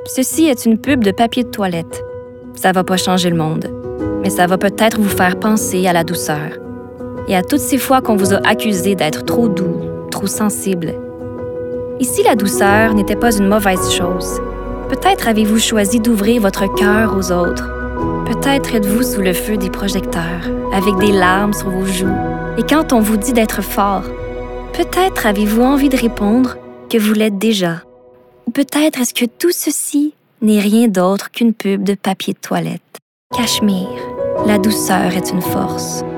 Ceci est une pub de papier de toilette. Ça va pas changer le monde, mais ça va peut-être vous faire penser à la douceur et à toutes ces fois qu'on vous a accusé d'être trop doux, trop sensible. Ici, la douceur n'était pas une mauvaise chose. Peut-être avez-vous choisi d'ouvrir votre cœur aux autres. Peut-être êtes-vous sous le feu des projecteurs, avec des larmes sur vos joues. Et quand on vous dit d'être fort, peut-être avez-vous envie de répondre que vous l'êtes déjà. Ou peut-être est-ce que tout ceci n'est rien d'autre qu'une pub de papier de toilette. Cachemire, la douceur est une force.